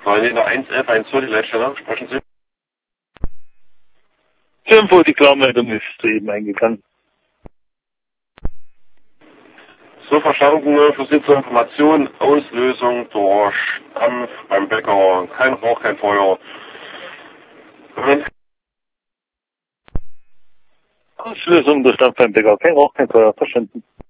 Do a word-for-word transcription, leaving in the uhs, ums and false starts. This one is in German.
Marlene eins elf eins zwei, die Leitstelle, sprechen Sie? Irgendwo die Klarmeldung ist eben eingegangen. So verstanden, für Sie zur Information, Auslösung durch Dampf beim Bäcker, kein Rauch, kein Feuer. Moment. Auslösung durch Dampf beim Bäcker, kein Rauch, kein Feuer, verstanden.